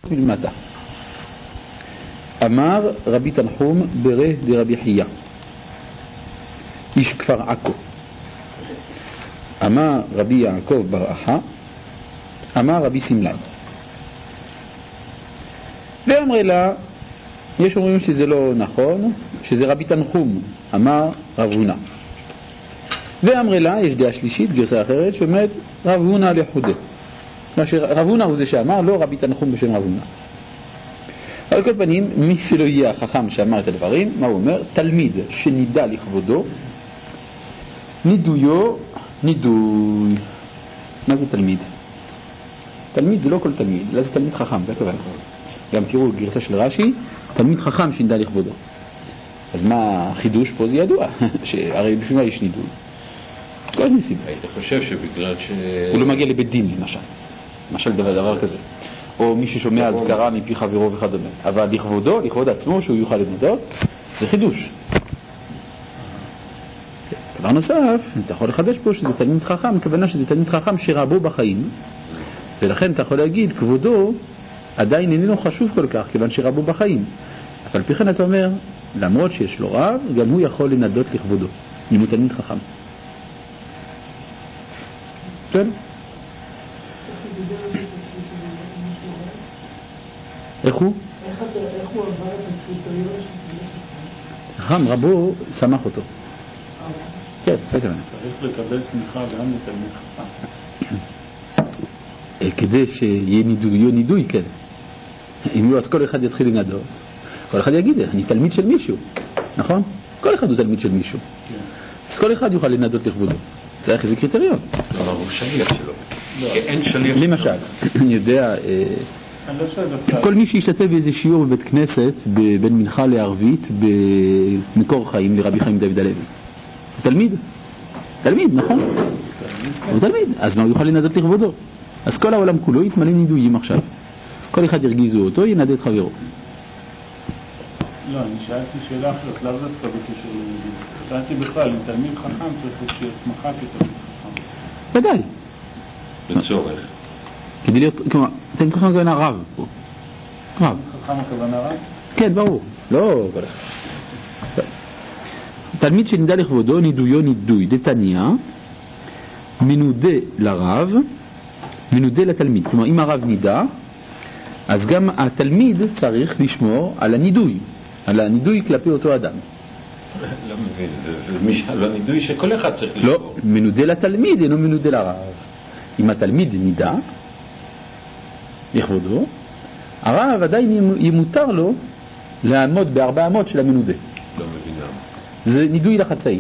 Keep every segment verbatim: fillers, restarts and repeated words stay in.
מלמטה. אמר רבי תנחום ברה דרבי חייא איש כפר עכו. אמר רבי יעקב בר אחא אמר רבי סמלי. ואמרי לה, יש אומרים שזה לא נכון, שזה רבי תנחום אמר רב הונא. ואמרי לה, יש דעה שלישית, גרסה אחרת, שאומרת רב הונא לחודה. רב הונא הוא זה שאמר, לא רבי תנחום בשם רב הונא. על כל פנים, מי שלא יהיה החכם שאמר את הדברים, מה הוא אומר? תלמיד שנידע לכבודו, נידויו, נידוי. מה זה תלמיד? תלמיד זה לא כל תלמיד, אלא זה תלמיד חכם, זה הכוונה. גם תראו גרסה של רש"י, תלמיד חכם שנידע לכבודו. אז מה החידוש פה? זה ידוע, שהרי בשביל מה יש נידוי? כל מיני סיבה. היית חושב שבגלל ש... הוא לא מגיע לבית דין, למשל. למשל דבר, דבר כזה. או מי ששומע אזכרה מפי חברו וכדומה. אבל לכבודו, לכבוד עצמו, שהוא יוכל לנדות, זה חידוש. דבר נוסף, אתה יכול לחדש פה שזה תלמיד חכם, הכוונה שזה תלמיד חכם שרבו בחיים, ולכן אתה יכול להגיד, כבודו עדיין איננו חשוב כל כך, כיוון שרבו בחיים. אבל פי כן אתה אומר, למרות שיש לו רב, גם הוא יכול לנדות לכבודו, אם הוא תלמיד חכם. כן? איך הוא? איך הוא עבר את הקריטריון של חכם, רבו שמח אותו. כן, זה כמובן. צריך לקבל סמיכה גם לתלמיד חכם. כדי שיהיה נידוי, יהיה נידוי, כן. אם לא, אז כל אחד יתחיל לנדור. כל אחד יגיד, אני תלמיד של מישהו, נכון? כל אחד הוא תלמיד של מישהו. אז כל אחד יוכל לנדות לכבודו. צריך איזה קריטריון. אבל הוא שליח שלו. אין שליח. למשל, אני יודע, כל מי שישתתף באיזה שיעור בבית כנסת, בין מנחה לערבית, במקור חיים לרבי חיים דוד הלוי. הוא תלמיד. תלמיד, נכון? הוא תלמיד. אז מה הוא יוכל לנדות לכבודו? אז כל העולם כולו יתמלא נידויים עכשיו. כל אחד ירגיזו אותו, ינדד את חברו. לא, אני שאלתי שאלה אחרת, לאו דווקא בקשר לנידוי. שאלתי בכלל, אם תלמיד חכם צריך שיהיה הסמכה כתלמיד חכם. ודאי. לצורך. כדי להיות, כלומר, תלמיד חכם הכוונה רב פה. רב. חכם הכוונה רב? כן, ברור. לא, כל אחד. תלמיד שנדע לכבודו, נידויו נידוי. דתניא, מנודה לרב, מנודה לתלמיד. כלומר, אם הרב נידע, אז גם התלמיד צריך לשמור על הנידוי, על הנידוי כלפי אותו אדם. לא מבין, זה הנידוי שכל אחד צריך לשמור. לא, מנודה לתלמיד אינו מנודה לרב. אם התלמיד נידע לכבודו, הרב עדיין ימותר לו לעמוד בארבע אמות של המנודה. לא מבין למה. זה נידוי לחצאין.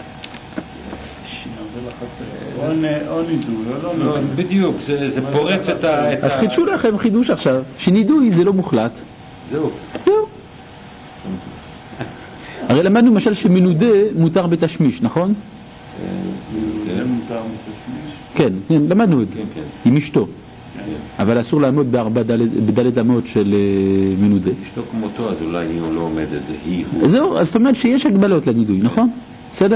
או נידוי, או לא נידוי. בדיוק, זה פורץ את ה... אז חידשו לכם חידוש עכשיו, שנידוי זה לא מוחלט. זהו. זהו. הרי למדנו למשל שמנודה מותר בתשמיש, נכון? זה מותר בתשמיש? כן, למדנו את זה. עם אשתו. אבל אסור לעמוד בדלת אמות של מנודה. אשתו כמותו, אז אולי הוא לא עומד את זה, היא הוא. זהו, אז זאת אומרת שיש הגבלות לנידוי, נכון? בסדר?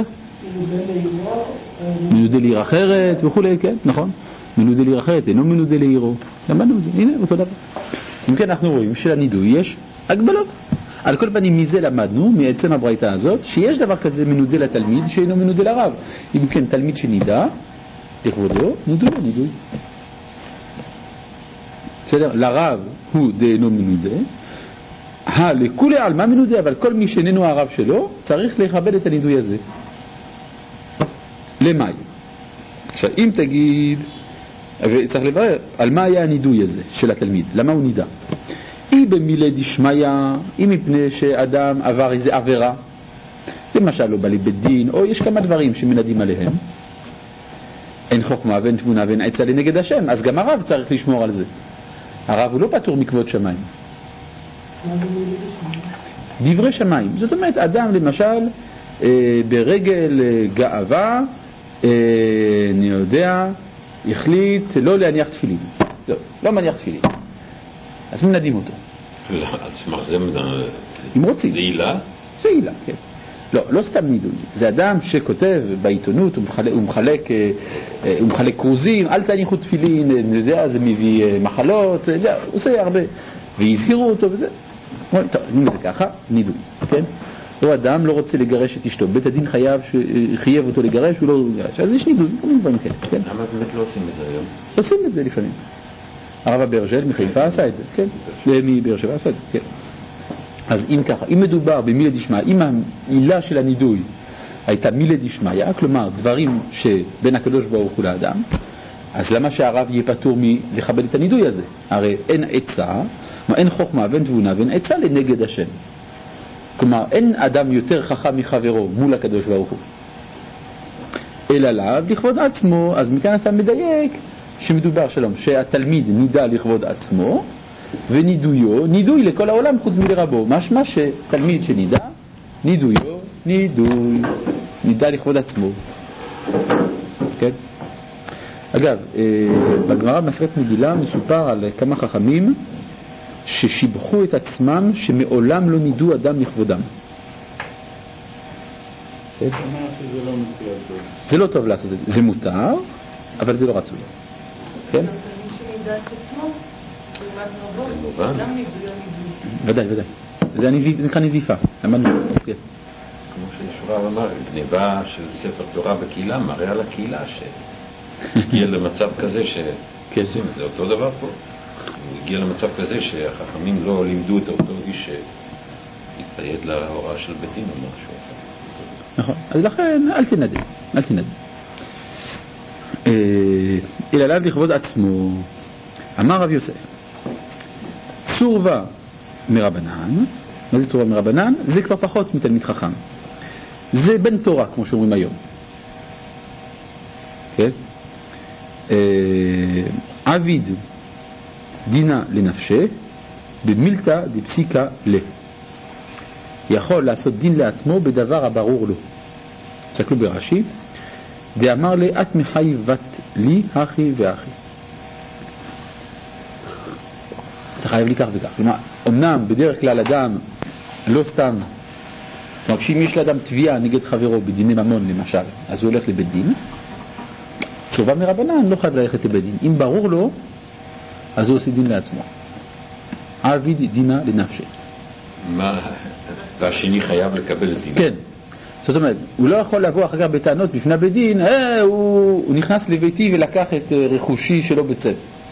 מנודה לעיר אחרת וכו', כן, נכון. מנודה לעיר אחרת, אינו מנודה לעירו. למדנו את זה, הנה, אותו דבר. אם כן, אנחנו רואים שלנידוי יש הגבלות. על כל פנים, מזה למדנו, מעצם הברייתא הזאת, שיש דבר כזה מנודה לתלמיד שאינו מנודה לרב. אם כן, תלמיד שנידע, לכבודו, נידוי לא נידוי. בסדר? לרב הוא דאינו מנודה, לכולי על מה מנודה, אבל כל מי שאיננו הרב שלו, צריך לכבד את הנידוי הזה. למאי? עכשיו, אם תגיד, וצריך לברר, על מה היה הנידוי הזה של התלמיד? למה הוא נידע? היא במילי דשמיא, היא מפני שאדם עבר איזה עבירה, למשל לא בא לבית דין, או יש כמה דברים שמנדים עליהם, אין חוכמה ואין תבונה ואין עצה לנגד השם, אז גם הרב צריך לשמור על זה. הרב הוא לא פטור מכבוד שמיים. דברי שמיים. זאת אומרת, אדם למשל אה, ברגל אה, גאווה, אה, אני יודע, החליט לא להניח תפילין. לא, לא מניח תפילין. אז מנדים אותו. לא, אז מה, זה אם רוצים. זה עילה? זה עילה, כן. לא, לא סתם נידוי. זה אדם שכותב בעיתונות, הוא מחלק, הוא מחלק, הוא מחלק קרוזים, אל תניחו תפילין, אני יודע, זה מביא מחלות, זה, הוא עושה הרבה. והזהירו אותו וזה. טוב, אם זה ככה, נידוי, כן? או אדם לא רוצה לגרש את אשתו, בית הדין חייב, חייב אותו לגרש, הוא לא גרש, אז יש נידוי, כן? למה באמת לא עושים את זה היום? עושים את זה לפעמים. הרב אברג'ל מחיפה עשה את זה, כן? מבאר שבע עשה את זה, כן. אז אם ככה, אם מדובר במילה דשמיא, אם העילה של הנידוי הייתה מילה דשמיא, כלומר דברים שבין הקדוש ברוך הוא לאדם, אז למה שהרב יהיה פטור מלכבד את הנידוי הזה? הרי אין עצה, אין חוכמה ואין תבונה ואין עצה לנגד השם. כלומר, אין אדם יותר חכם מחברו מול הקדוש ברוך הוא. אלא עליו לכבוד עצמו, אז מכאן אתה מדייק שמדובר שלום, שהתלמיד נידע לכבוד עצמו, ונידויו, נידוי לכל העולם חוץ מלרבו. משמע שתלמיד שנידע, נידויו, נידוי, נידע לכבוד עצמו. כן? אגב, בגמרא במסכת מגילה מסופר על כמה חכמים ששיבחו את עצמם שמעולם לא נידו אדם לכבודם. זה לא טוב לעשות את זה. זה מותר, אבל זה לא רצוי. כן? ודאי, ודאי. זה נקרא נזיפה. למדנו את זה. כמו שישורר אמר, גניבה של ספר תורה בקהילה מראה על הקהילה שהגיע למצב כזה ש... כן. זה אותו דבר פה. הוא הגיע למצב כזה שהחכמים לא לימדו את אותו איש שהתפייד להוראה של ביתים או משהו. נכון. אז לכן אל תנדל. אל תנדל. אלא עליו לכבוד עצמו. אמר רב יוסף, צורבה מרבנן. מה זה צורבה מרבנן? זה כבר פחות מתלמיד חכם. זה בן תורה, כמו שאומרים היום. כן? עביד דינה לנפשה במילתא דפסיקה לה. יכול לעשות דין לעצמו בדבר הברור לו. תסתכלו ברש"י, דאמר לי את מחייבת לי אחי ואחי. אתה חייב לי כך וכך. כלומר, אמנם בדרך כלל אדם לא סתם, כלומר, כשאם יש לאדם תביעה נגד חברו בדיני ממון למשל, אז הוא הולך לבית דין. תשובה מרבנן לא חייב ללכת לבית דין. אם ברור לו, אז הוא עושה דין לעצמו. עביד דינה לנפשה. מה? והשני חייב לקבל דין. כן. זאת אומרת, הוא לא יכול לבוא אחר כך בטענות בפני בית דין, אה, הוא, הוא נכנס לביתי ולקח את רכושי שלו בצד.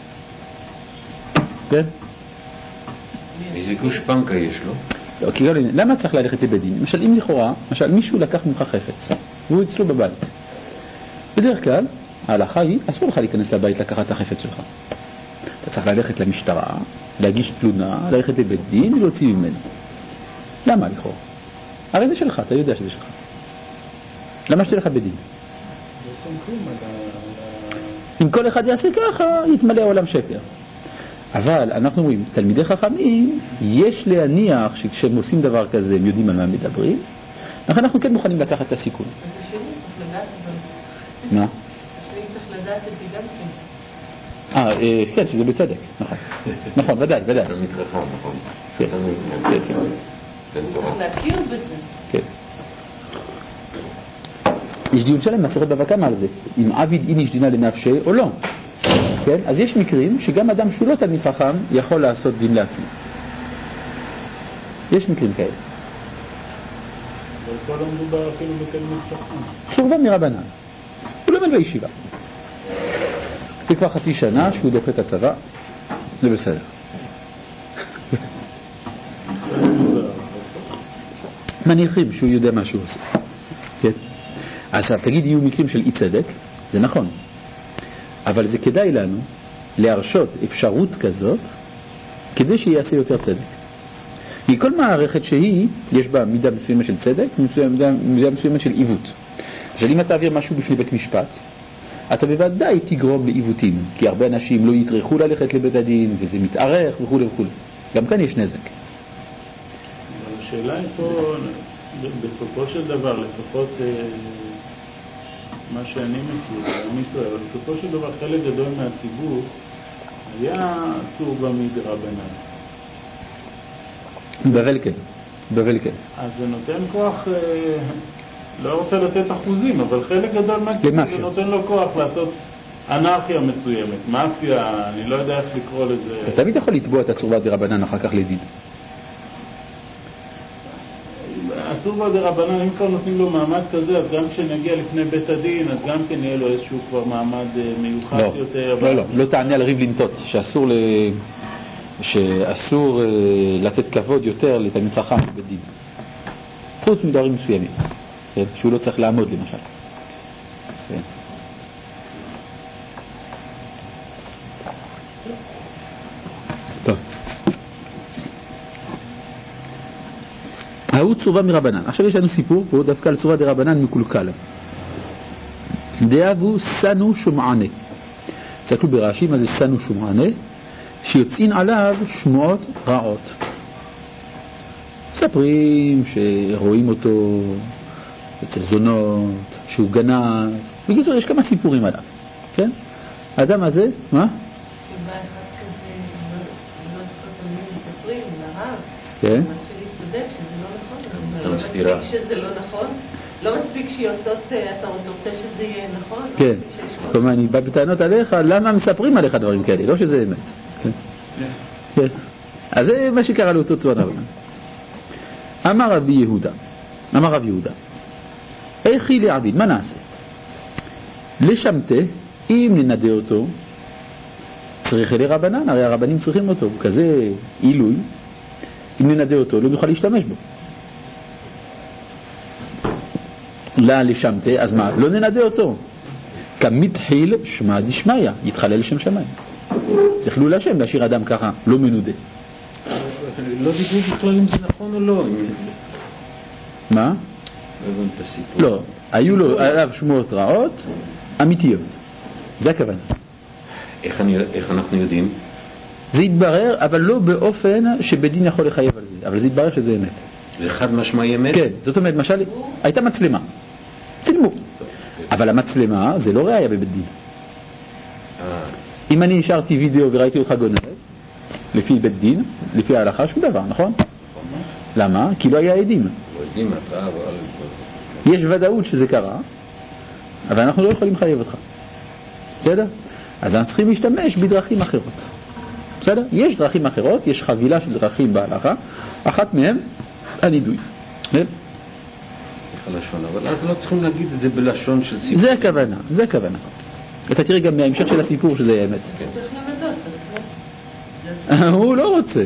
כן? איזה גושפנקה יש לו? לא, כי למה צריך ללכת לבית דין? למשל, אם לכאורה, למשל, מישהו לקח ממך חפץ, והוא אצלו בבית. בדרך כלל, ההלכה היא, אסור לך להיכנס לבית לקחת את החפץ שלך. אתה צריך ללכת למשטרה, להגיש תלונה, ללכת לבית דין ולהוציא ממנו. למה לכאורה? הרי זה שלך, אתה יודע שזה שלך. למה שתלך בית דין? אם כל אחד יעשה ככה, יתמלא העולם שקר. אבל אנחנו אומרים, תלמידי חכמים, יש להניח שכשהם עושים דבר כזה, הם יודעים על מה מדברים, לכן אנחנו כן מוכנים לקחת את הסיכון. אז השני צריך לדעת את זה. מה? השני צריך לדעת את זה גם כן. אה, כן, שזה בצדק. נכון, נכון, ודאי, ודאי. תלמיד חכם, נכון. כן, כן, כן. בן תורה. צריך להכיר בזה. כן. יש דיון שלם מסכת בבא קמא על זה, אם עביד איניש דינה לנפשה או לא. כן? אז יש מקרים שגם אדם שהוא לא תלמיד חכם יכול לעשות דין לעצמו. יש מקרים כאלה. אבל פה לא מדובר אפילו בתלמיד חכם. צורבה מרבנן. הוא לומד בישיבה. זה כבר חצי שנה שהוא דוחה את הצבא. זה בסדר. מניחים שהוא יודע מה שהוא עושה. כן? עכשיו, תגיד, יהיו מקרים של אי צדק, זה נכון. אבל זה כדאי לנו להרשות אפשרות כזאת כדי שיעשה יותר צדק. כי כל מערכת שהיא, יש בה מידה מסוימת של צדק, מידה, מידה מסוימת של עיוות. עכשיו, אם אתה תעביר משהו בפני בית משפט, אתה בוודאי תגרום לעיוותים, כי הרבה אנשים לא יטרחו ללכת לבית הדין, וזה מתארך וכו' וכו'. גם כאן יש נזק. השאלה היא פה, בסופו של דבר, לפחות מה שאני מכיר, אני טועה, אבל בסופו של דבר חלק גדול מהציבור היה צורבה מדרבנן. בבל כן, בבל כן. אז זה נותן כוח, לא רוצה לתת אחוזים, אבל חלק גדול מהציבור זה נותן לו כוח לעשות אנרכיה מסוימת, מאפיה, אני לא יודע איך לקרוא לזה. אתה תמיד יכול לתבוע את הצורבה דרבנן אחר כך לדין. הצורבה דרבנן, אם כבר נותנים לו מעמד כזה, אז גם כשנגיע לפני בית הדין, אז גם כן יהיה לו איזשהו כבר מעמד מיוחד לא, יותר. לא, לא, לא תענה על ריב לנטות, שאסור, ל... שאסור לתת כבוד יותר לתלמיד חכם בבית דין. חוץ מדברים מסוימים, כן? שהוא לא צריך לעמוד למשל. כן. טוב. ההוא צורבה מרבנן. עכשיו יש לנו סיפור פה דווקא על צורבה דרבנן מקולקל. דאבו סנו שומענה. תסתכלו ברש"י מה זה סנו שומענה, שיוצאים עליו שמועות רעות. מספרים שרואים אותו אצל זונות, שהוא גנב. בקיצור, יש כמה סיפורים עליו. כן? האדם הזה, מה? שבא אחד כזה, לא זוכר תמיד מספרים, לרב, כן. מתחיל להתבדק שזה לא נכון. לא מספיק שזה לא נכון. לא מספיק שיוצאות, אתה רוצה שזה יהיה נכון? כן. כלומר, אני בא בטענות עליך, למה מספרים עליך דברים כאלה? לא שזה אמת. כן. אז זה מה שקרה לאותו צורבה דרבנן. אמר רבי יהודה, אמר רב יהודה, איך היא לעביד, מה נעשה? לשמתה, אם ננדה אותו, צריך אלי רבנן, הרי הרבנים צריכים אותו, כזה עילוי, אם ננדה אותו, לא נוכל להשתמש בו. לא לשמתה, אז מה? לא ננדה אותו. כמתחיל שמע דשמיא, יתחלל לשם שמיים. צריך לא לשם, להשאיר אדם ככה, לא מנודה. לא דיברו בכלל אם זה נכון או לא. מה? לא, לא, היו לו עליו שמועות רעות אמיתיות. זה הכוונה. איך, אני, איך אנחנו יודעים? זה יתברר, אבל לא באופן שבדין יכול לחייב על זה, אבל זה יתברר שזה אמת. זה חד משמעי אמת? כן, זאת אומרת, למשל, הייתה מצלמה. צילמו. אבל המצלמה זה לא ראיה בבית דין. אם אני נשארתי וידאו וראיתי אותך גונב, לפי בית דין, לפי ההלכה, שום דבר, נכון? למה? כי לא היה עדים. יש ודאות שזה קרה, אבל אנחנו לא יכולים לחייב אותך. בסדר? אז אנחנו צריכים להשתמש בדרכים אחרות. בסדר? יש דרכים אחרות, יש חבילה של דרכים בהלכה, אחת מהן, הנידוי. אבל אז לא צריכים להגיד את זה בלשון של סיפור. זה הכוונה, זה הכוונה. אתה תראה גם מההמשך של הסיפור שזה האמת. הוא לא רוצה.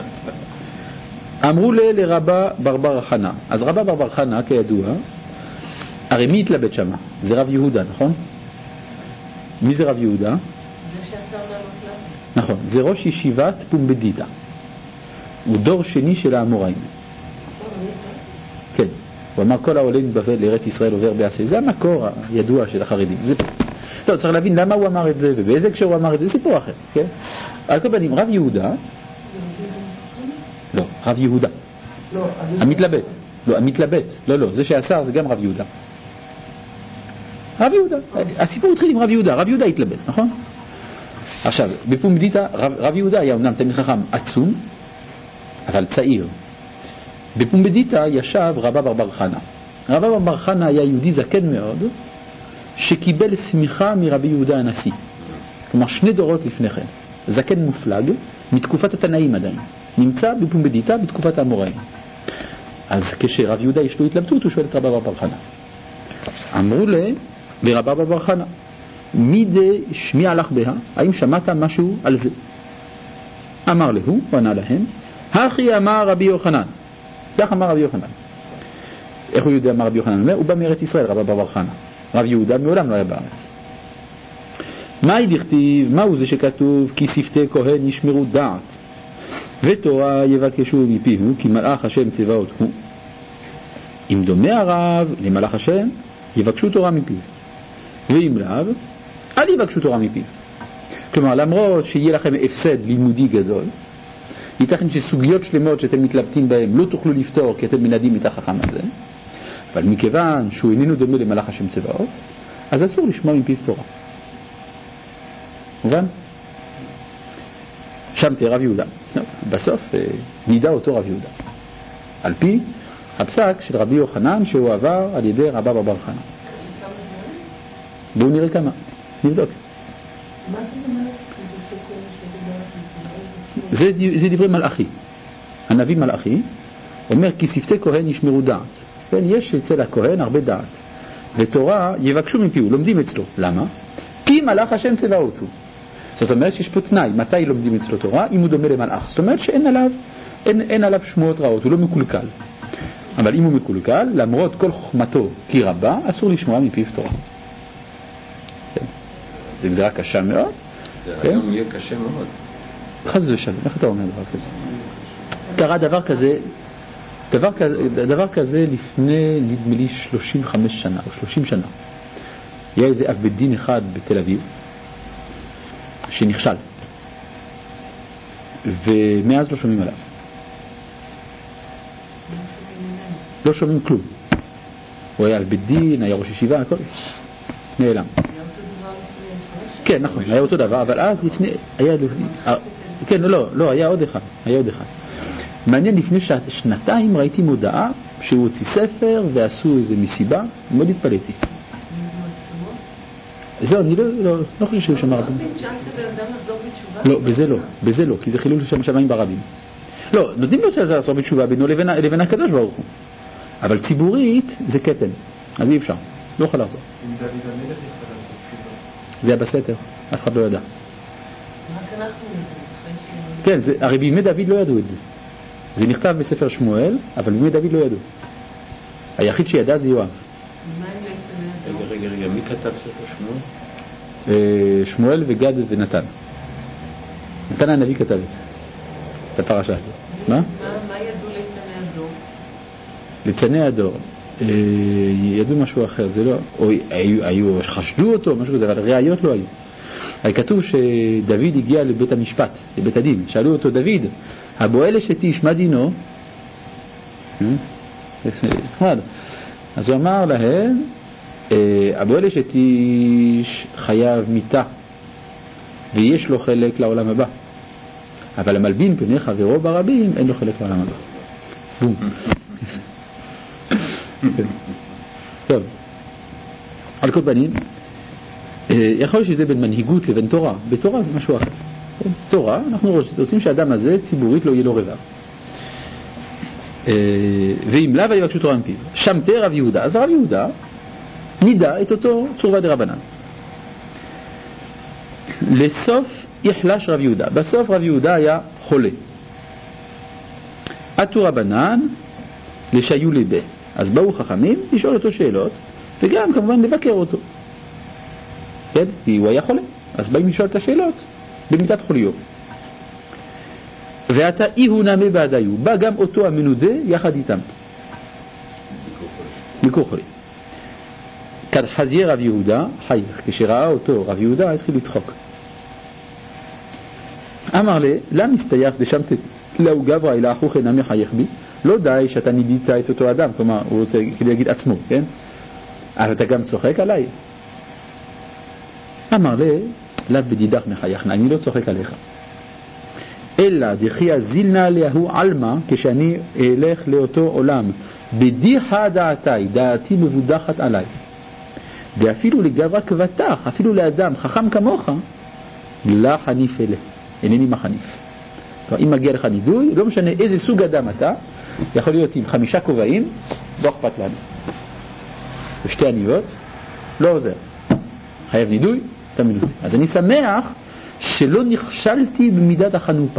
אמרו לי לרבה ברבר חנה. אז רבה ברבר חנה, כידוע, הרי מי התלבט שמה? זה רב יהודה, נכון? מי זה רב יהודה? זה שעשה מהמקלט. נכון, זה ראש ישיבת פומבדיתא. הוא דור שני של האמוראים. כן, הוא אמר כל העולה מבבל לארץ ישראל עובר בעשה. זה המקור הידוע של החרדים. זה... לא, צריך להבין למה הוא אמר את זה ובאיזה הקשר הוא אמר את זה, זה סיפור אחר. כן? על כל פנים, רב יהודה... לא, רב יהודה. המתלבט. לא, המתלבט. לא, לא, זה שעשר זה גם רב יהודה. רב יהודה. הסיפור התחיל עם רב יהודה. רב יהודה התלבט, נכון? עכשיו, בפומבדיתא, רב, רב יהודה היה אמנם תלמיד חכם עצום, אבל צעיר. בפומבדיתא ישב רבא ברבר חנה. רבא ברבר חנה היה יהודי זקן מאוד, שקיבל סמיכה מרבי יהודה הנשיא. כלומר, שני דורות לפני כן. זקן מופלג, מתקופת התנאים עדיין. נמצא בפומבדיתא בתקופת האמוראים. אז כשרב יהודה יש לו התלבטות, הוא שואל את רבא ברבר חנה. אמרו לי, לרבא ברבר חנה, מי דה שמיע לך בה? האם שמעת משהו על זה? אמר לו, הוא ענה להם, הכי אמר רבי יוחנן. כך אמר רבי יוחנן. איך הוא יודע מה רבי יוחנן אומר? הוא בא מארץ ישראל, רבא ברבר חנה. רב יהודה מעולם לא היה בארץ. מה דכתיב? מהו זה שכתוב? כי שפתי כהן ישמרו דעת ותורה יבקשו מפיהו, כי מלאך השם צבאות הוא. אם דומה הרב למלאך השם, יבקשו תורה מפיו, ואם לאו, אל יבקשו תורה מפיו. כלומר, למרות שיהיה לכם הפסד לימודי גדול, ייתכן שסוגיות שלמות שאתם מתלבטים בהן לא תוכלו לפתור כי אתם מנדים את החכם הזה, אבל מכיוון שהוא איננו דומה למלאך השם צבאות, אז אסור לשמוע מפיו תורה. מובן? שם תהיה רב יהודה. בסוף נידע אותו רב יהודה. על פי הפסק של רבי יוחנן שהוא עבר על ידי רבא ברבר חנה. בואו נראה כמה. נבדוק. מה זאת אומרת? זה כהן זה דברי מלאכי. הנביא מלאכי אומר כי שפתי כהן ישמרו דעת. כן, יש אצל הכהן הרבה דעת. ותורה יבקשו מפיהו, לומדים אצלו. למה? כי מלאך השם צבא אותו. זאת אומרת שיש פה תנאי, מתי לומדים אצלו תורה? אם הוא דומה למלאך. זאת אומרת שאין עליו, אין, אין עליו שמועות רעות, הוא לא מקולקל. אבל אם הוא מקולקל, למרות כל חוכמתו כי רבה, אסור לשמוע מפיו תורה. כן. זה גזירה קשה מאוד. זה כן? היום יהיה קשה מאוד. חס ושלום, איך אתה אומר דבר כזה? קרה דבר כזה, דבר כזה, דבר כזה לפני נדמה לי שלושים וחמש שנה או שלושים שנה. היה איזה אב בית דין אחד בתל אביב שנכשל, ומאז לא שומעים עליו. לא שומעים כלום. הוא היה בית דין, היה ראש ישיבה, הכל נעלם. כן, נכון, היה אותו דבר, אבל אז לפני, היה, כן, לא, לא, היה עוד אחד, היה עוד אחד. מעניין, לפני שנתיים ראיתי מודעה שהוא הוציא ספר ועשו איזה מסיבה, מאוד התפלאתי. זהו, אני לא, לא, לא חושב שהוא שמע רבים. לא, בזה לא, בזה לא, כי זה חילול שם שמיים ברבים. לא, נותנים לו שזה לעשות בתשובה בינו לבין, לבין הקדוש ברוך הוא. אבל ציבורית זה קטן, אז אי אפשר, לא יכול לעשות. זה היה בסתר, אף אחד לא ידע. כן, זה, הרי בימי דוד לא ידעו את זה. זה נכתב בספר שמואל, אבל בימי דוד לא ידעו. היחיד שידע זה יואב. רגע, רגע, רגע, מי כתב ספר שמואל? שמואל וגד ונתן. נתן הנביא כתב את זה, את הפרשה הזאת. מה? מה ידעו ליצני הדור? ליצני הדור. ידעו משהו אחר, זה לא, או היו, חשדו אותו, משהו כזה, אבל ראיות לא היו. כתוב שדוד הגיע לבית המשפט, לבית הדין, שאלו אותו, דוד, הבועל אשת איש, מה דינו? אז הוא אמר להם, הבועל אשת איש חייב מיתה, ויש לו חלק לעולם הבא. אבל המלבין פני חברו ברבים, אין לו חלק לעולם הבא. בום. טוב, על כל פנים, יכול להיות שזה בין מנהיגות לבין תורה. בתורה זה משהו אחר. תורה, אנחנו רוצים שהאדם הזה ציבורית לא יהיה לו רבב. ואם לאו יבקשו תורה מפיו. שמתי רב יהודה. אז רב יהודה נידע את אותו צורבה דרבנן. לסוף יחלש רב יהודה. בסוף רב יהודה היה חולה. עתו רבנן לשיו לבה. אז באו חכמים לשאול אותו שאלות, וגם כמובן לבקר אותו. כן? כי הוא היה חולה. אז באים לשאול את השאלות במיטת חוליו. ואתה אי הוא נמי בעדיו. בא גם אותו המנודה יחד איתם. ביקור חולי. כד חזייה רב יהודה חייך. כשראה אותו רב יהודה התחיל לצחוק. אמר לי, למה מסתייך דשמת לאו גברא אלא אחוך נמי חייך בי? לא די שאתה נידית את אותו אדם, כלומר הוא רוצה כדי להגיד עצמו, כן? אבל אתה גם צוחק עליי. אמר לי, לאו בדידך מחייכנה, אני לא צוחק עליך. אלא דחי הזילנה עליהו עלמה, כשאני אלך לאותו עולם, בדיחה דעתי, דעתי מבודחת עליי. ואפילו לגברא כבטח, אפילו לאדם חכם כמוך, לא חניף אלה, אינני מחניף. אם מגיע לך נידוי, לא משנה איזה סוג אדם אתה, יכול להיות עם חמישה כובעים, לא אכפת לנו. ושתי עניות, לא עוזר. חייב נידוי, אתה מנוי. אז אני שמח שלא נכשלתי במידת החנופה.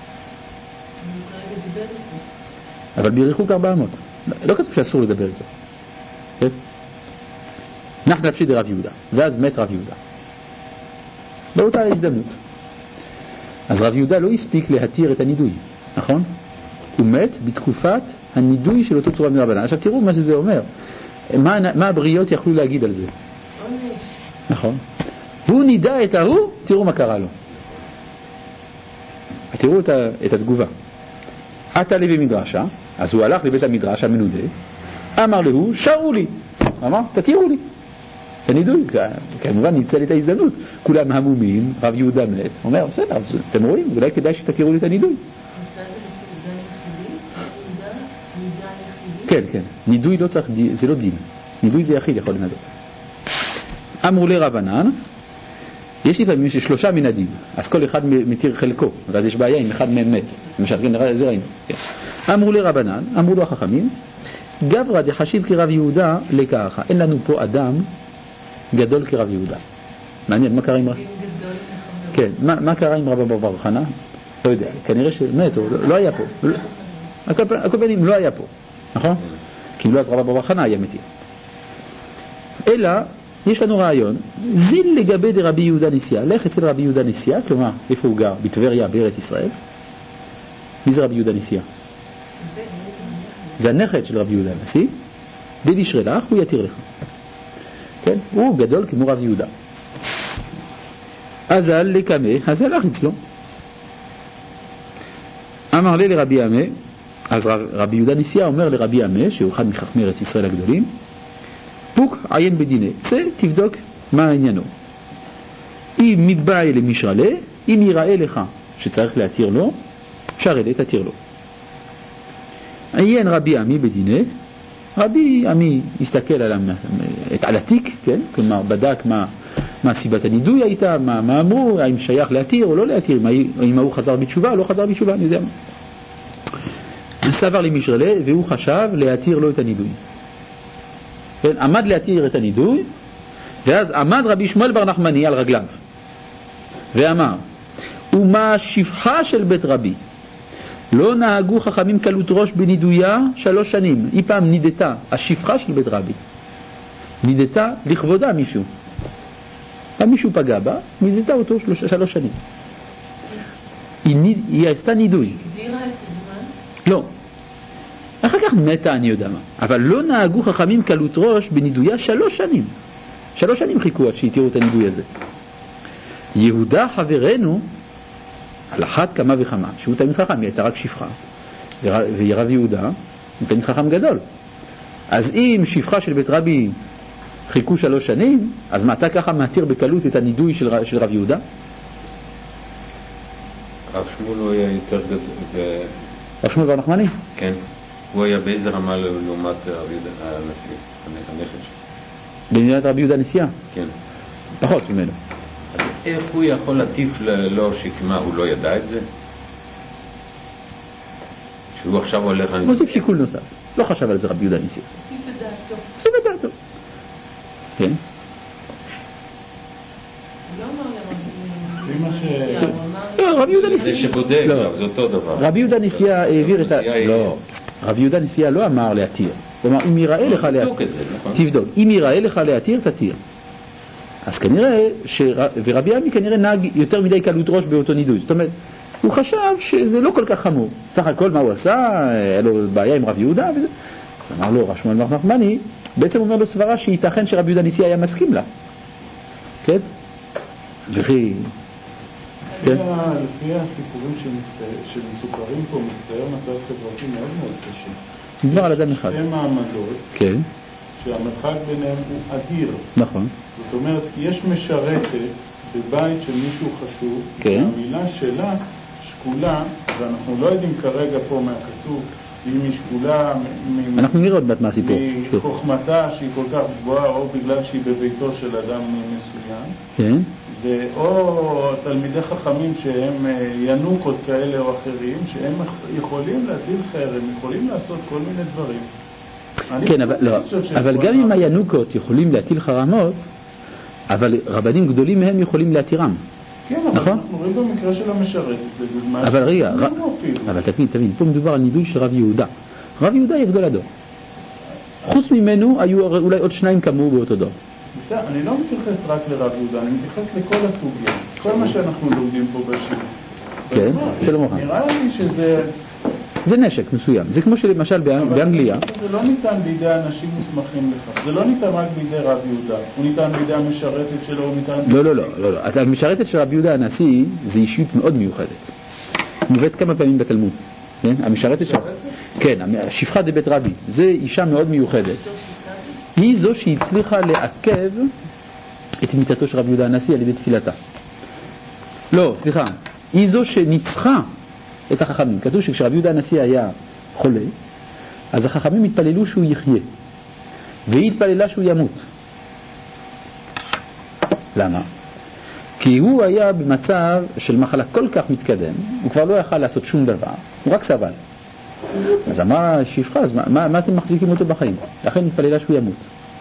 אבל בריחוק ארבע מאות. לא כתוב שאסור לדבר איתו. כן? נחת נפשי דרב יהודה. ואז מת רב יהודה. באותה ההזדמנות. אז רב יהודה לא הספיק להתיר את הנידוי, נכון? הוא מת בתקופת הנידוי של אותו צורה מרבנן. עכשיו תראו מה שזה אומר. מה, מה הבריות יכלו להגיד על זה? נכון. הוא נידע את ההוא, תראו מה קרה לו. תראו את, את התגובה. עתה לי במדרשה, אז הוא הלך לבית המדרש המנודה, אמר לו, שרו לי. אמר, תתירו לי. הנידוי, כמובן ניצל את ההזדמנות. כולם המומים, רב יהודה מת. הוא אומר, בסדר, אז אתם רואים, אולי כדאי שתתירו לי את הנידוי. כן, כן. נידוי לא צריך, זה לא דין. נידוי זה יחיד יכול לנדות. אמרו לרבנן, יש לפעמים שלושה מנהגים, אז כל אחד מתיר חלקו, ואז יש בעיה אם אחד מהם מת. למשל, כן, זה ראינו. כן. אמרו לרבנן, אמרו לו החכמים, גברא דחשיב כרב יהודה לככה. אין לנו פה אדם גדול כרב יהודה. מעניין, מה קרה עם רב? כן, מה, מה קרה עם רב בר חנא? לא יודע, כנראה שמת, או לא, לא היה פה. הקופנים לא היה פה, נכון? כי אם לא אז רב בר חנא היה מתיר. אלא, יש לנו רעיון, זיל לגבי דרבי יהודה נשיאה, לך אצל רבי יהודה נשיאה, כלומר, איפה הוא גר? בטבריה, בארץ ישראל. מי זה רבי יהודה נשיאה? זה הנכד של רבי יהודה הנשיא, דדישרי לך, הוא יתיר לך. כן? הוא גדול כמו רב יהודה. אז אל לקמה, אז הלך אצלו. אמר לי לרבי עמה, אז רבי יהודה נשיאה אומר לרבי עמה, שהוא אחד מחכמי ארץ ישראל הגדולים, פוק עיין בדיני, זה תבדוק מה העניינו. אם מתבע למשרלה, אם יראה לך שצריך להתיר לו, שרלה תתיר לו. עיין רבי עמי בדיני, רבי עמי הסתכל על, על התיק, כן? כלומר בדק מה, מה סיבת הנידוי הייתה, מה, מה אמרו, האם שייך להתיר או לא להתיר, אם הוא חזר בתשובה או לא חזר בתשובה, אני יודע. סבר למשרלה והוא חשב להתיר לו את הנידוי. כן? עמד להתיר את הנידוי, ואז עמד רבי שמואל בר נחמני על רגליו ואמר, ומה שפחה של בית רבי, לא נהגו חכמים קלות ראש בנידויה שלוש שנים. היא פעם נידתה, השפחה של בית רבי נידתה לכבודה מישהו, פעם מישהו פגע בה, נידתה אותו שלוש, שלוש שנים. היא, ניד, היא עשתה נידוי. הגדירה את הזמן? לא, אחר כך מתה, אני יודע מה. אבל לא נהגו חכמים קלות ראש בנידויה שלוש שנים. שלוש שנים חיכו עד שהתירו את הנידוי הזה. יהודה חברנו על אחת כמה וכמה, שהוא תלמיד חכם, היא הייתה רק שפחה, ורב יהודה הוא תלמיד חכם גדול. אז אם שפחה של בית רבי חיכו שלוש שנים, אז מה, אתה ככה מתיר בקלות את הנידוי של, של רב יהודה? רב שמואל הוא היה יותר גדול. רב שמואל בר נחמני? כן. הוא היה באיזה רמה לעומת רב יהודה הנשיא, הנכד שלו? במדינת רבי יהודה נשיאה? כן. פחות ממנו. איך הוא יכול להטיף לו שכמה הוא לא ידע את זה? שהוא עכשיו הולך... מוסיף שיקול נוסף. לא חשב על זה רבי יהודה נשיאה. מוסיף את דעתו. מוסיף את דעתו. כן. לא אמר לרבי לפי מה ש... לא, רבי יהודה נשיאה... זה שבודק, זה אותו דבר. רבי יהודה נשיאה העביר את ה... לא. רבי יהודה נשיאה לא אמר להתיר. הוא אמר, אם יראה לך להתיר... תבדוק. אם יראה לך להתיר, תתיר. אז כנראה, שר... ורבי עמי כנראה נהג יותר מדי קלות ראש באותו נידוי. זאת אומרת, הוא חשב שזה לא כל כך חמור. סך הכל מה הוא עשה, היה לו בעיה עם רב יהודה וזה. אז אמר לו, רב שמואל בר נחמני, בעצם אומר לו סברה שייתכן שרבי יהודה נשיאה היה מסכים לה. כן? וכי... לפי הסיפורים שמסופרים פה, מצטייר מצב חברתי מאוד מאוד קשה. נדבר על אדם אחד. שתי מעמדות. כן. שהמרחק ביניהם הוא אדיר. נכון. זאת אומרת, יש משרתת בבית של מישהו חשוב, כן. והמילה שלה שקולה, ואנחנו לא יודעים כרגע פה מהכתוב, אם היא שקולה מ- אנחנו נראה עוד מעט מה הסיפור. מחוכמתה שהיא כל כך גבוהה, או בגלל שהיא בביתו של אדם מסוים, כן. או תלמידי חכמים שהם ינוקות כאלה או אחרים, שהם יכולים להטיל חרם, יכולים לעשות כל מיני דברים. כן, אבל, לא, אבל גם אם הינוקות יכולים להטיל חרמות, אבל רבנים גדולים מהם יכולים להתירם. כן, אבל נכון? אנחנו רואים במקרה של המשרת, זה דוגמה... אבל רגע, ר... אבל תבין, תבין, פה מדובר על נידוי של רב יהודה. רב יהודה היה גדול הדור. חוץ ממנו היו אולי עוד שניים כמוהו באותו דור. אני לא מתייחס רק לרב יהודה, אני מתייחס לכל הסוגיה. כל מה שאנחנו לומדים פה בשיעור. כן, שלום לך. נראה לי שזה... זה נשק מסוים. זה כמו שלמשל באנגליה... זה לא ניתן בידי אנשים מוסמכים לכך. זה לא ניתן רק בידי רב יהודה. הוא ניתן בידי המשרתת שלו, הוא ניתן... לא, לא, לא, לא. המשרתת של רב יהודה הנשיא זה אישיות מאוד מיוחדת. מובאת כמה פעמים בתלמוד. המשרתת של... כן, השפחה דבית רבי. זה אישה מאוד מיוחדת. היא זו שהצליחה לעכב את מיתתו של רב יהודה הנשיא על ידי תפילתה. לא, סליחה. היא זו שניצחה את החכמים. כתוב שכשרב יהודה הנשיא היה חולה, אז החכמים התפללו שהוא יחיה, והיא התפללה שהוא ימות. למה? כי הוא היה במצב של מחלה כל כך מתקדם, הוא כבר לא יכל לעשות שום דבר, הוא רק סבל. אז אמרה שפחה, אז מה, מה, מה אתם מחזיקים אותו בחיים? לכן התפללה שהוא ימות.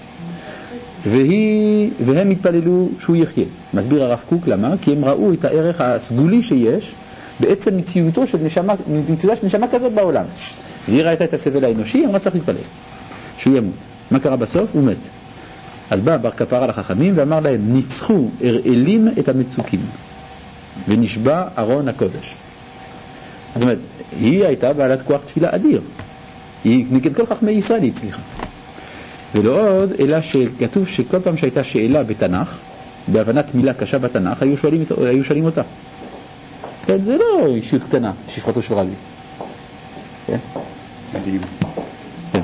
והיא, והם התפללו שהוא יחיה. מסביר הרב קוק למה? כי הם ראו את הערך הסגולי שיש בעצם מציאותו של נשמה, מציאותה של נשמה כזאת בעולם. והיא ראיתה את הסבל האנושי, אמרה צריך להתפלל שהוא ימות. מה קרה בסוף? הוא מת. אז בא בר כפרה לחכמים ואמר להם, ניצחו הראלים את המצוקים ונשבע ארון הקודש. זאת אומרת, היא הייתה בעלת כוח תפילה אדיר, היא נגד כל חכמי ישראל היא הצליחה. ולא עוד, אלא שכתוב שכל פעם שהייתה שאלה בתנ"ך, בהבנת מילה קשה בתנ"ך, היו שואלים, היו שואלים אותה. כן, זה לא אישיות קטנה, שפחתו של רבי. כן? מדהים. כן.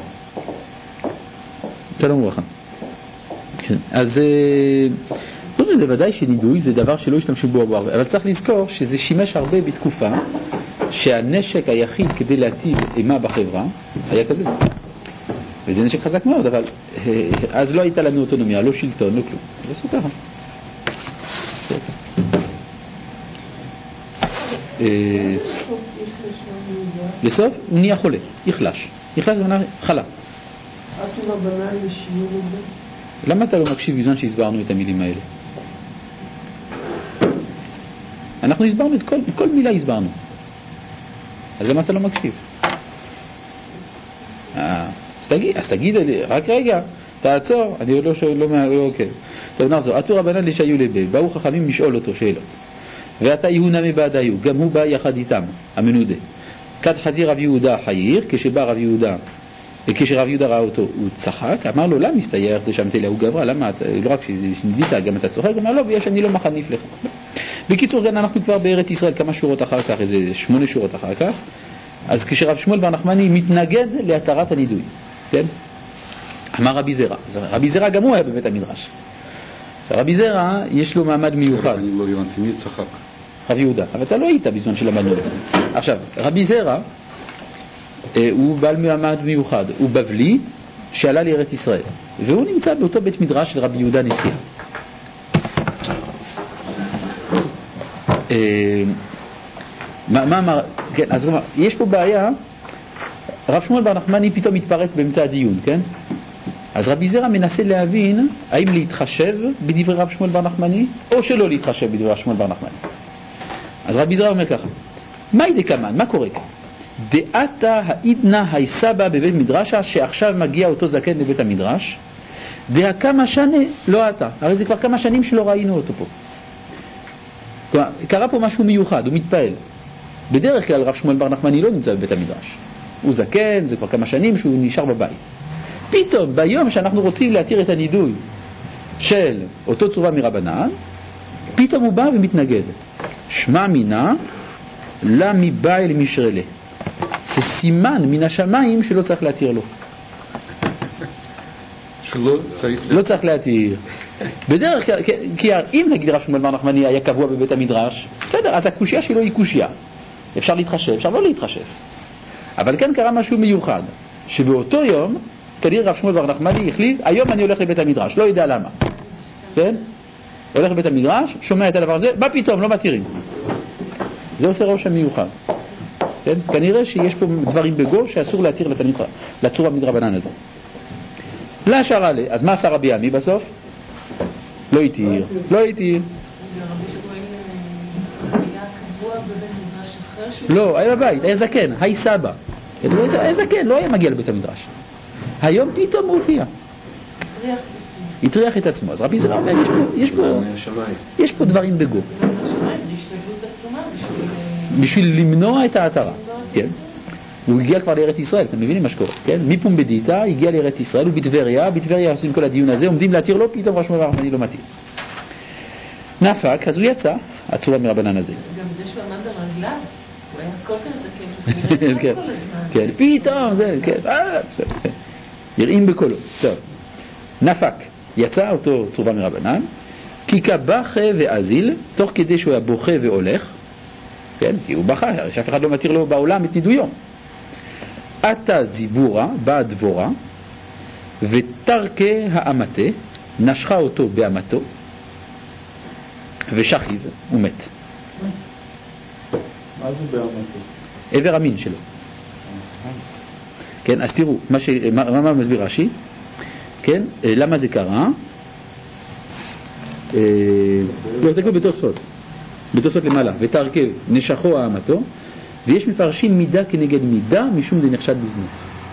שלום וברכה. כן. אז זה ודאי שנידוי זה דבר שלא השתמשו בו הרבה, אבל צריך לזכור שזה שימש הרבה בתקופה שהנשק היחיד כדי להטיל אימה בחברה היה כזה. וזה נשק חזק מאוד, אבל אז לא הייתה לנו אוטונומיה, לא שלטון, לא כלום. זה עשו ככה. לסוף הוא נהיה חולה, יחלש. יחלש זה מנה חלה. אתו רבנן לשיעור את זה? למה אתה לא מקשיב בזמן שהסברנו את המילים האלה? אנחנו הסברנו את כל, כל מילה הסברנו. אז למה אתה לא מקשיב? אה, אז תגיד, אז תגיד לי, רק רגע, תעצור, אני עוד לא שואל, לא מה, לא אוקיי. טוב, נחזור, אתו רבנן לשאיו לבי, באו חכמים לשאול אותו שאלות. ואתה יהונה מבעדיו, גם הוא בא יחד איתם, המנודה. כד חזיר רב יהודה חייר, כשבא רב יהודה, וכשרב יהודה ראה אותו, הוא צחק, אמר לו, למה מסתייך דשמת אליהו גברא? למה, לא רק שנדית, גם אתה צוחק, אמר לו, ויש אני לא מחניף לך. בקיצור, כן, אנחנו כבר בארץ ישראל, כמה שורות אחר כך, איזה שמונה שורות אחר כך, אז כשרב שמואל בר נחמני מתנגד להתרת הנידוי, כן? אמר רבי זרע, רבי זרע גם הוא היה בבית המדרש. רבי זרע, יש לו מעמד מיוחד. אני לא הבנתי, מי צחק? רב יהודה, אבל אתה לא היית בזמן שלמדנו את זה. עכשיו, רבי זרע, הוא בעל מעמד מיוחד, הוא בבלי שעלה לארץ ישראל, והוא נמצא באותו בית מדרש של רבי יהודה נשיא. מה אמר? כן, אז הוא אמר, יש פה בעיה, רב שמואל בר נחמני פתאום מתפרץ באמצע הדיון, כן? אז רבי זרע מנסה להבין האם להתחשב בדברי רב שמואל בר נחמני או שלא להתחשב בדברי רב שמואל בר נחמני. אז רבי זרע אומר ככה, מה ידי כמן, מה קורה כאן? דעתה העידנה היסבא בבית מדרשה, שעכשיו מגיע אותו זקן לבית המדרש, דעה כמה שנה לא אתה, הרי זה כבר כמה שנים שלא ראינו אותו פה. כלומר, קרה פה משהו מיוחד, הוא מתפעל. בדרך כלל רב שמואל בר נחמני לא נמצא בבית המדרש, הוא זקן, זה כבר כמה שנים שהוא נשאר בבית. פתאום ביום שאנחנו רוצים להתיר את הנידוי של אותו צורה מרבנן, פתאום הוא בא ומתנגד. שמע מינה לה מבעל משרלה, זה סימן מן השמיים שלא צריך להתיר לו, שלא צריך לא צריך להתיר בדרך כלל. כי אם נגיד רב שמואל בר נחמני היה קבוע בבית המדרש, בסדר, אז הקושיה שלו היא קושיה, אפשר להתחשב, אפשר לא להתחשב. אבל כן קרה משהו מיוחד, שבאותו יום כנראה רב שמואל בר נחמני החליט, היום אני הולך לבית המדרש, לא יודע למה, כן? הולך לבית המדרש, שומע את הדבר הזה, מה פתאום, לא מתירים. זה עושה רושם מיוחד, כן? כנראה שיש פה דברים בגו שאסור להתיר לצור המדרבנן הזה. לא שר עלי, אז מה עשה רבי עמי בסוף? לא התיר, לא התיר. לא, היה בבית, היה זקן, היי סבא. היה זקן, לא היה מגיע לבית המדרש. היום פתאום הוא הופיע. התריח את עצמו. אז רבי זרע אומר, יש פה, יש פה דברים בגו. בשביל למנוע את ההתרה. כן. הוא הגיע כבר לארץ ישראל, אתם מבינים מה שקורה, כן? מפומבדיתא הגיע לארץ ישראל, ובטבריה, בטבריה עושים כל הדיון הזה, עומדים להתיר לו, פתאום רב שמואל בר נחמני לא מתיר. נפק, אז הוא יצא, הצורה מרבנן הזה. גם זה שהוא עמד על רגליו, הוא היה כל כך זקן, כן, כן, פתאום, זה, כן, יראים בקולו. טוב, נפק, יצא אותו צורה מרבנן, כי כבכה ואזיל, תוך כדי שהוא היה בוכה והולך, כן, כי הוא בכה, שאף אחד לא מתיר לו בעולם את נידויו. עתה זיבורה, באה דבורה, ותרכה האמתה, נשכה אותו באמתו, ושכיב, הוא מת. מה זה בהמתו? עבר המין שלו. כן, אז תראו, מה, ש... מה, מה מסביר רש"י? כן, למה זה קרה? לא, זה כבר בתוספות. בתוספות למעלה. ותרכב נשכו האמתו, ויש מפרשים מידה כנגד מידה, משום זה נחשד בזנות.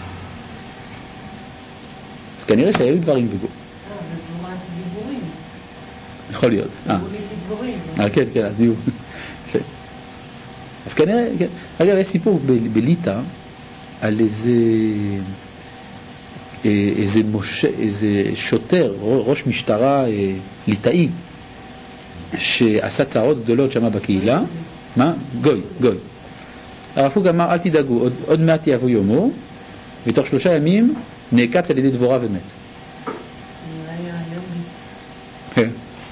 אז כנראה שהיו דברים בגו. אה, זה זורת דיבורים. יכול להיות. אה, דיבורים. אה, כן, כן, אז דיבור. אז כנראה, כן. אגב, יש סיפור ב- בליטא על איזה, איזה, מוש... איזה שוטר, ראש משטרה ליטאי, שעשה צרות גדולות שמה בקהילה. מה? גוי, גוי. הרב קוק אמר, אל תדאגו, עוד, עוד מעט יבוא יומו, ותוך שלושה ימים נעקץ על ידי דבורה ומת. כן.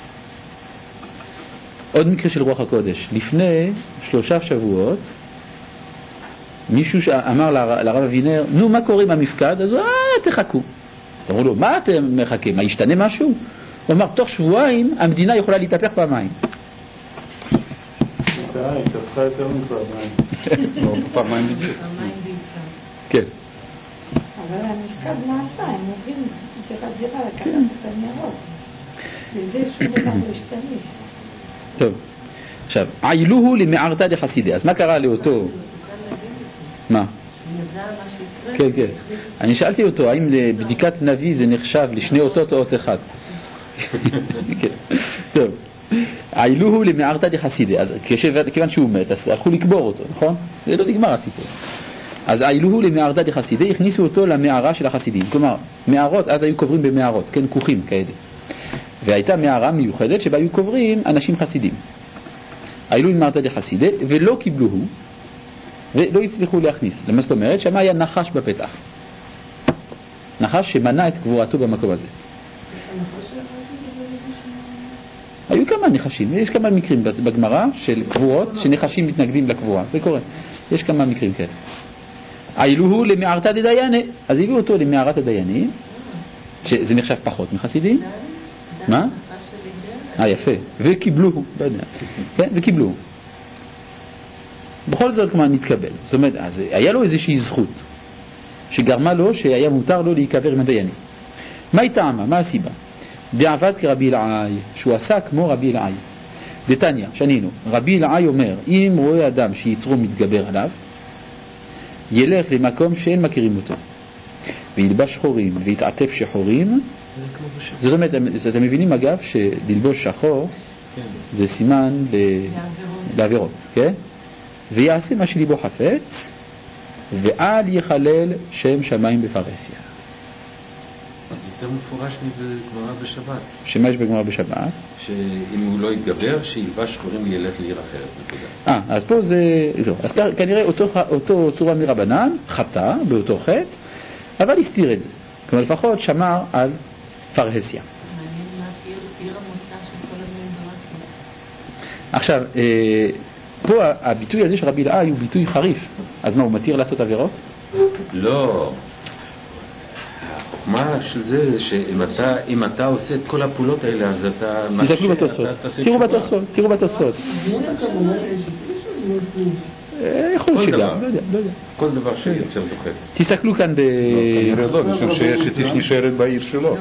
עוד מקרה של רוח הקודש. לפני שלושה שבועות, מישהו אמר לרב אבינר, נו, מה קורה עם המפקד? אז הוא, אה, תחכו. אמרו לו, מה אתם מחכים? מה, ישתנה משהו? הוא אמר, תוך שבועיים המדינה יכולה להתהפך פעמיים. די, תפחה יותר מפעמיים. לא, פעמיים בדיוק. כן. אבל המפקד נעשה, הם עוברים דירה דירה לקחת את הניירות. וזה שום דבר לא השתנה. טוב, עכשיו, עילוהו למערתא דחסידי. אז מה קרה לאותו? מה? כן, כן. אני שאלתי אותו, האם לבדיקת נביא זה נחשב לשני אותות או אות אחד? טוב, עילוהו למערתא דחסידי. אז כיוון שהוא מת, אז הלכו לקבור אותו, נכון? זה לא נגמר הסיפור. אז עילוהו למערתא דחסידי, הכניסו אותו למערה של החסידים. כלומר, מערות, אז היו קוברים במערות, כן, כוכים כאלה. והייתה מערה מיוחדת שבה היו קוברים אנשים חסידים. עילו למערתא דחסידי, ולא קיבלוהו, ולא הצליחו להכניס. למה זאת אומרת? שמה היה נחש בפתח. נחש שמנע את קבורתו במקום הזה. היו כמה נחשים, יש כמה מקרים בגמרא של קבורות שנחשים מתנגדים לקבורה, זה קורה. יש כמה מקרים כאלה. עילוהו למערתא דדייני, אז הביאו אותו למערת הדיינים, שזה נחשב פחות מחסידים. מה? אה, יפה. וקיבלוהו, לא יודע. כן, וקיבלוהו. בכל זאת כמה נתקבל. זאת אומרת, אז היה לו איזושהי זכות שגרמה לו שהיה מותר לו להיקבר עם הדיינים. מה היא טעמה? מה הסיבה? דעבד כרבי אלעאי, שהוא עשה כמו רבי אלעאי. דתניא, שנינו. רבי אלעאי אומר, אם רואה אדם שיצרו מתגבר עליו, ילך למקום שאין מכירים אותו, וילבש שחורים ויתעטף שחורים. זאת אומרת, אתם מבינים אגב שללבוש שחור זה סימן לעבירות, כן? ויעשה מה שליבו חפץ, ואל יחלל שם שמיים בפרהסיה. יותר מפורש מזה גמרא בשבת. שמה יש בגמרא בשבת? שאם הוא לא יתגבר, שילבש שחורים וילך לעיר אחרת. אה, אז פה זה, זהו. אז כנראה אותו, אותו צורה מרבנן חטא באותו חטא, אבל הסתיר את זה. כלומר לפחות שמר על פרהסיה. עכשיו, פה הביטוי הזה של רבי אלעאי הוא ביטוי חריף. אז מה, הוא מתיר לעשות עבירות? לא. החוכמה של זה זה שאם אתה, אם אתה עושה את כל הפעולות האלה, אז אתה... תסתכלו בתוספות. תראו בתוספות, תראו בתוספות. יכול להיות שגם, לא יודע, לא יודע. כל דבר שיוצר דוחק. תסתכלו כאן ב... כנראה לא, משום שיש נשארת בעיר שלו.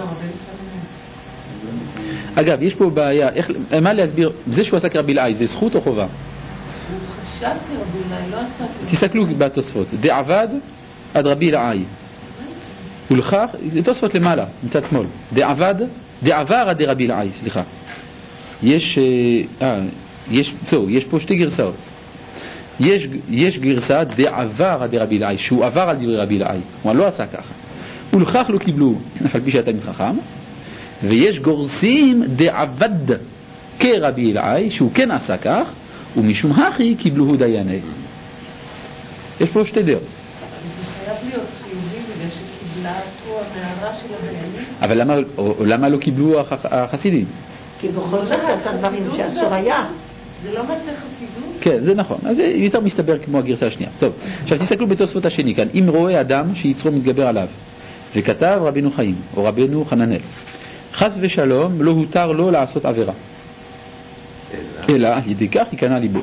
אגב, יש פה בעיה, מה להסביר, זה שהוא עשה כרבי אלעאי, זה זכות או חובה? הוא חשב כרבי אלעאי, לא עשה... תסתכלו בתוספות, דעבד עד רבי אלעאי. ולכך, זה תוספות למעלה, מצד שמאל. דעבד, דעבר עד רבי אלעאי, סליחה. יש, אה, יש, זהו, יש פה שתי גרסאות. יש, יש גרסה דעבר עד רבי אלעאי, שהוא עבר על דברי רבי אלעאי. הוא לא עשה ככה. ולכך לא קיבלו, על פי שאתה מתחכם. ויש גורסים דעבד כרבי אלעאי, שהוא כן עשה כך, ומשום הכי קיבלוהו דייני. יש פה שתי דעות. זה חייב להיות חיובי בגלל שקיבלה אותו המערה של הדיינים. אבל למה, למה לא קיבלו החסידים? כי בכל זאת עשה דברים שאסור היה. זה לא מצא חסידות? כן, זה נכון. אז זה יותר מסתבר כמו הגרסה השנייה. טוב, עכשיו תסתכלו בתוספות השני כאן. אם רואה אדם שיצרו מתגבר עליו, וכתב רבינו חיים, או רבינו חננאל, חס ושלום לא הותר לו לעשות עבירה. אה, אלא ידי כך ייכנע ליבו.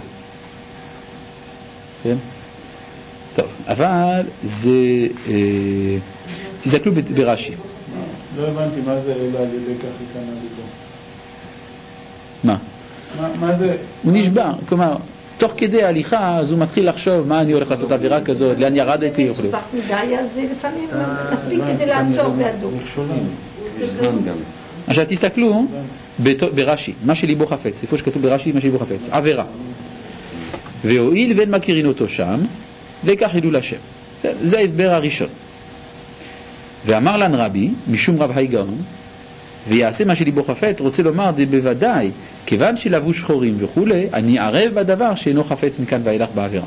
כן? טוב, אבל זה... אה, תסתכלו ברש"י. לא הבנתי מה זה אלא על ידי כך ייכנע ליבו. מה? מה, מה זה? הוא נשבע, כלומר, תוך כדי ההליכה, אז הוא מתחיל לחשוב מה אני הולך לעשות עבירה כזאת, לאן ירדתי וכו'. סופח מדי, אז לפעמים מספיק כדי לעצור בידו. עכשיו תסתכלו ברש"י, מה שליבו חפץ, איפה שכתוב ברש"י מה שליבו חפץ, עבירה. והואיל ואין מכירים אותו שם, וכך ידעו לשם. זה ההסבר הראשון. ואמר לן רבי, משום רב היגאון, ויעשה מה שליבו חפץ, רוצה לומר, זה בוודאי, כיוון שלבו שחורים וכו', אני ערב בדבר שאינו חפץ מכאן ואילך בעבירה.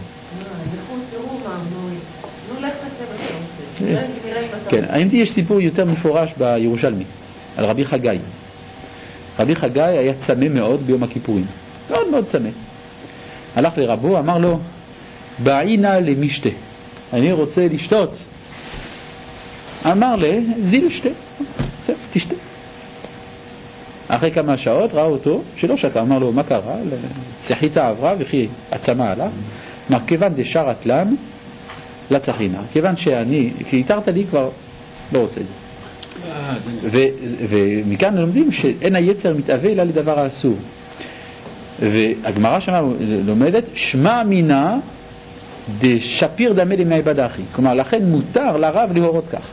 כן, האמת יש סיפור יותר מפורש בירושלמי, על רבי חגי. רבי חגי היה צמא מאוד ביום הכיפורים, מאוד מאוד צמא. הלך לרבו, אמר לו, בעינה למשתה, אני רוצה לשתות. אמר לה, זיל שתה, תשתה. אחרי כמה שעות ראו אותו שלא שתה, אמר לו, מה קרה? צחיתה עברה וכי עצמה הלך. אמר, כיוון דשרת לן, לצחינה. כיוון שאני, כי התרת לי כבר לא רוצה את זה. ומכאן לומדים שאין היצר מתאווה אלא לדבר האסור. והגמרא שמה לומדת, שמע מינה דשפיר דמה למעבד אחי. כלומר, לכן מותר לרב להורות כך.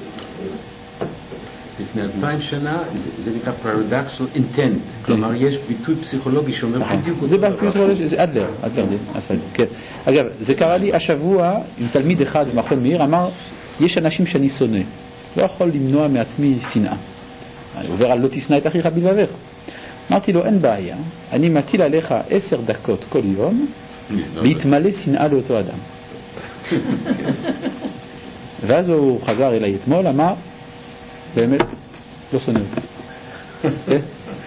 לפני אלפיים שנה זה נקרא פרדוקסל אינטנט, כלומר יש ביטוי פסיכולוגי שאומר בדיוק זה פסיכולוגי, זה אדלר, אדלר עשה את זה, כן. אגב, זה קרה לי השבוע עם תלמיד אחד במכון מאיר, אמר, יש אנשים שאני שונא, לא יכול למנוע מעצמי שנאה. אני עובר על לא תשנא את אחיך בלבבך. אמרתי לו, אין בעיה, אני מטיל עליך עשר דקות כל יום להתמלא שנאה לאותו אדם. ואז הוא חזר אליי אתמול, אמר, באמת לא שונא אותי.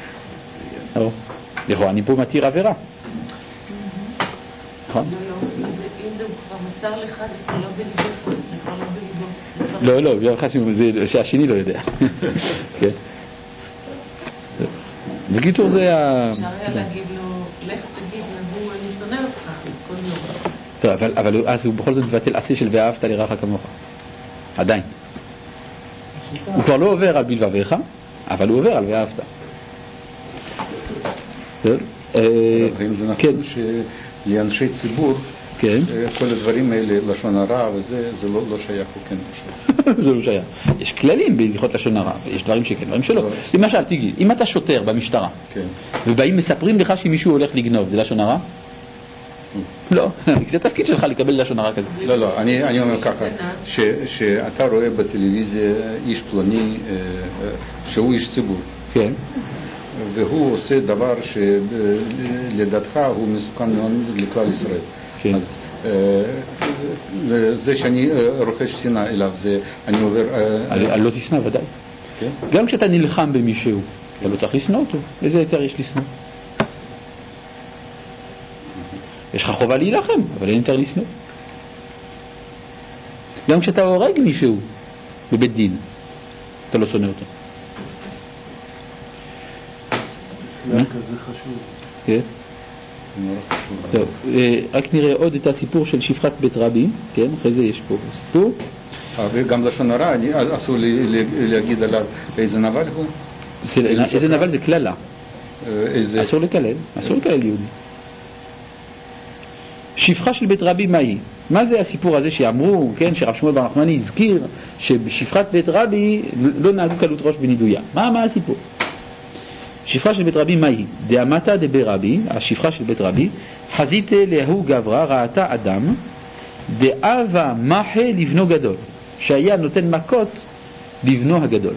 לכאורה אני פה מתיר עבירה. נכון? אם זה כבר מסר לך, זה לא בליבו, זה כבר לא בליבו. לא, לא, זה שהשני לא יודע. בקיצור זה ה... אפשר היה להגיד לו, לך תגיד לבוא, אני שונא אותך כל יום. טוב, אבל אז הוא בכל זאת מבטל עשה של ואהבת לרעך כמוך. עדיין. הוא כבר לא עובר על בלבביך, אבל הוא עובר על ואהבת. ואם זה נכון שלאנשי ציבור, כל הדברים האלה, לשון הרע וזה, זה לא שייך, הוא כן פשוט. זה לא שייך. יש כללים בהלכות לשון הרע, יש דברים שכן, דברים שלא. למשל, תגיד, אם אתה שוטר במשטרה, ובאים מספרים לך שמישהו הולך לגנוב, זה לשון הרע? לא, זה תפקיד שלך לקבל לשון הרע כזה. לא, לא, אני אומר ככה, שאתה רואה בטלוויזיה איש פלוני שהוא איש ציבור. כן. והוא עושה דבר שלדעתך הוא מסוכן מאוד לכלל ישראל. אז זה שאני רוכש שנאה אליו, אני עובר... לא תשנא, ודאי. גם כשאתה נלחם במישהו, אתה לא צריך לשנוא אותו. איזה יותר יש לשנוא? יש לך חובה להילחם, אבל אין יותר לשנוא. גם כשאתה הורג מישהו בבית דין, אתה לא שונא אותו. זה כזה חשוב. כן. טוב, רק נראה עוד את הסיפור של שפחת בית רבי, כן, אחרי זה יש פה סיפור. וגם לשון הרע, אסור להגיד עליו איזה נבל הוא? איזה נבל זה כללה. אסור לקלל, אסור לקלל יהודי. שפחה של בית רבי, מה היא? מה זה הסיפור הזה שאמרו, כן, שרב שמואל בר נחמני הזכיר שבשפחת בית רבי לא נהגו קלות ראש בנידויה? מה, מה הסיפור? שפחה של בית רבי, מה היא? דאמתה דבי רבי, השפחה של בית רבי, חזיתה להוא גברה, ראתה אדם, דאבה מחה לבנו גדול, שהיה נותן מכות לבנו הגדול.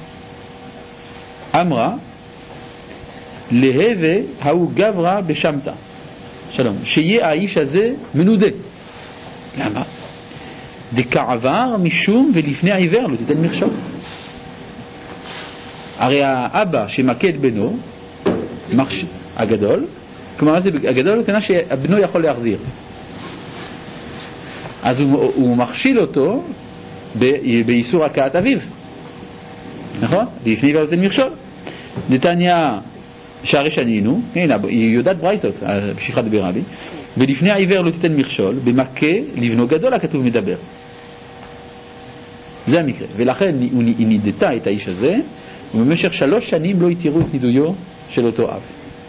אמרה, להווה ההוא גברה בשמתה. שלום, שיהיה האיש הזה מנודה. למה? דכעבר משום ולפני העיוור לא תיתן מכשול. הרי האבא שמכה את בנו, מחש... הגדול, כלומר זה הגדול הוא כנה שהבנו יכול להחזיר. אז הוא, הוא מכשיל אותו ב... באיסור הכאת אביו. נכון? לפני עיוור לא תיתן מכשול. נתניה שערי שנינו, הנה, היא יודעת ברייתות, בשפחה דבי רבי, ולפני העיוור לא תיתן מכשול, במכה לבנו גדול הכתוב מדבר. זה המקרה. ולכן היא נידתה את האיש הזה, ובמשך שלוש שנים לא התירו את נידויו של אותו אב.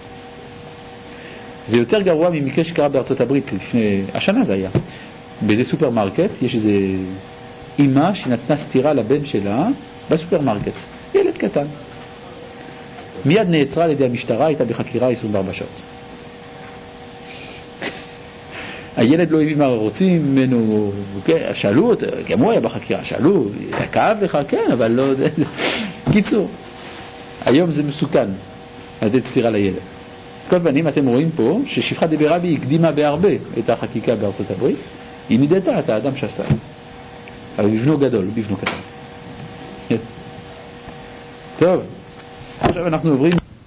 זה יותר גרוע ממקרה שקרה בארצות הברית לפני, השנה זה היה. באיזה סופרמרקט, יש איזה אמא שנתנה סתירה לבן שלה בסופרמרקט. ילד קטן. מיד נעצרה על ידי המשטרה, הייתה בחקירה עשרים וארבע שעות. הילד לא הבין מה רוצים ממנו, שאלו אותו, גם הוא היה בחקירה, שאלו, כאב לך, כן, אבל לא... קיצור, היום זה מסוכן לתת סתירה לילד. כל פנים, אתם רואים פה ששפחה דבי רבי הקדימה בהרבה את החקיקה בארצות הברית, היא נידתה את האדם שעשה. אבל בבנו גדול, בבנו קטן. טוב, עכשיו אנחנו עוברים